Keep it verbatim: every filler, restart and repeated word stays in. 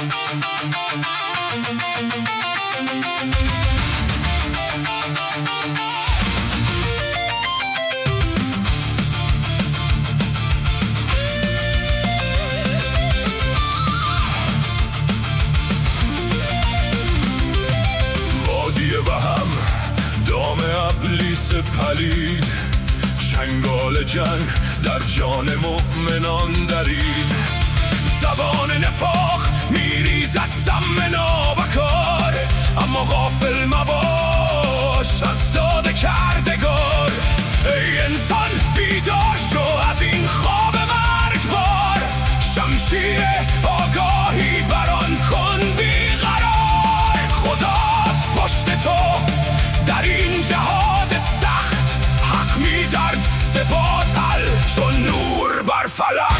ابلیس پلید، چنگال جنگ در جان مؤمنان درید. زبان نفاق میریزد سم نابکار، اما غافل مباش از داد کردگار. ای انسان بیدار شو از این خواب مرگبار، شمشیر آگاهی بران کن بیقرار. خداست پشت تو در این جهاد سخت، حق می‌درد ز باطل چون نور بر فلک.